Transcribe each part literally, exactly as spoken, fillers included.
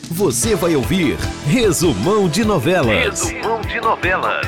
Você vai ouvir Resumão de Novelas. Resumão de Novelas.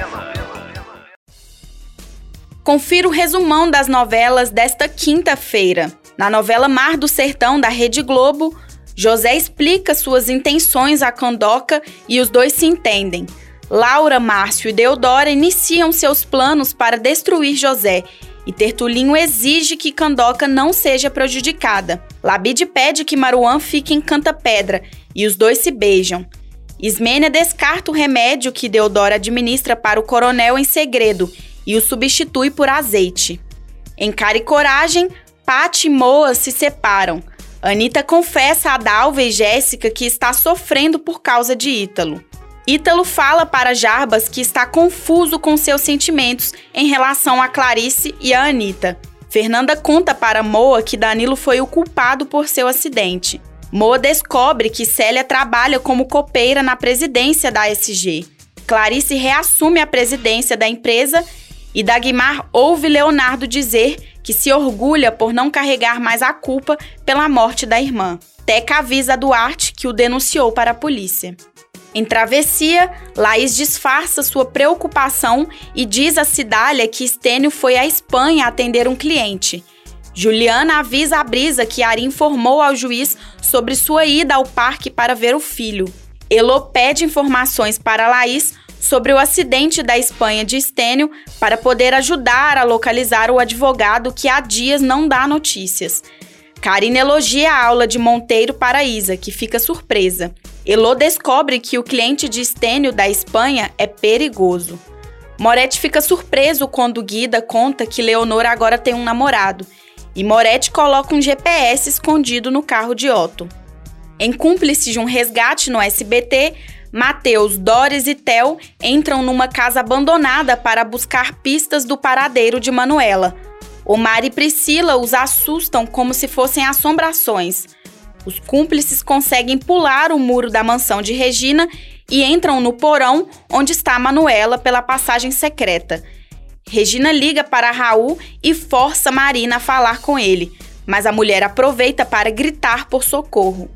Confira o resumão das novelas desta quinta-feira. Na novela Mar do Sertão, da Rede Globo, José explica suas intenções a Candoca e os dois se entendem. Laura, Márcio e Deodora iniciam seus planos para destruir José e Tertulinho exige que Candoca não seja prejudicada. Labide pede que Maruã fique em Canta-Pedra e os dois se beijam. Ismênia descarta o remédio que Deodora administra para o coronel em segredo e o substitui por azeite. Em Cara e Coragem, Pati e Moa se separam. Anitta confessa a Dalva e Jéssica que está sofrendo por causa de Ítalo. Ítalo fala para Jarbas que está confuso com seus sentimentos em relação a Clarice e a Anitta. Fernanda conta para Moa que Danilo foi o culpado por seu acidente. Moa descobre que Célia trabalha como copeira na presidência da A S G. Clarice reassume a presidência da empresa e Dagmar ouve Leonardo dizer que se orgulha por não carregar mais a culpa pela morte da irmã. Teca avisa a Duarte que o denunciou para a polícia. Em Travessia, Laís disfarça sua preocupação e diz a Cidália que Estênio foi à Espanha atender um cliente. Juliana avisa a Brisa que Ari informou ao juiz sobre sua ida ao parque para ver o filho. Elô pede informações para Laís sobre o acidente da Espanha de Estênio para poder ajudar a localizar o advogado que há dias não dá notícias. Karina elogia a aula de Monteiro para Isa, que fica surpresa. Elô descobre que o cliente de Estênio da Espanha é perigoso. Moretti fica surpreso quando Guida conta que Leonor agora tem um namorado, e Moretti coloca um G P S escondido no carro de Otto. Em Cúmplice de um Resgate no S B T, Matheus, Doris e Theo entram numa casa abandonada para buscar pistas do paradeiro de Manuela. Omar e Priscila os assustam como se fossem assombrações. Os cúmplices conseguem pular o muro da mansão de Regina e entram no porão onde está Manuela pela passagem secreta. Regina liga para Raul e força Marina a falar com ele, mas a mulher aproveita para gritar por socorro.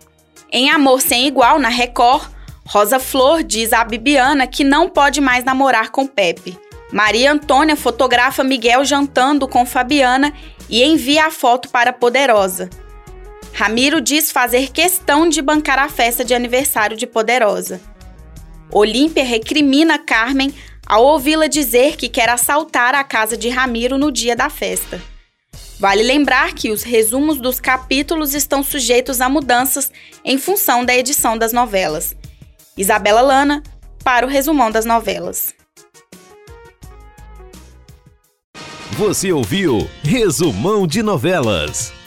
Em Amor Sem Igual, na Record, Rosa Flor diz a Bibiana que não pode mais namorar com Pepe. Maria Antônia fotografa Miguel jantando com Fabiana e envia a foto para Poderosa. Ramiro diz fazer questão de bancar a festa de aniversário de Poderosa. Olímpia recrimina Carmen ao ouvi-la dizer que quer assaltar a casa de Ramiro no dia da festa. Vale lembrar que os resumos dos capítulos estão sujeitos a mudanças em função da edição das novelas. Isabela Lana, para o Resumão das Novelas. Você ouviu Resumão de Novelas.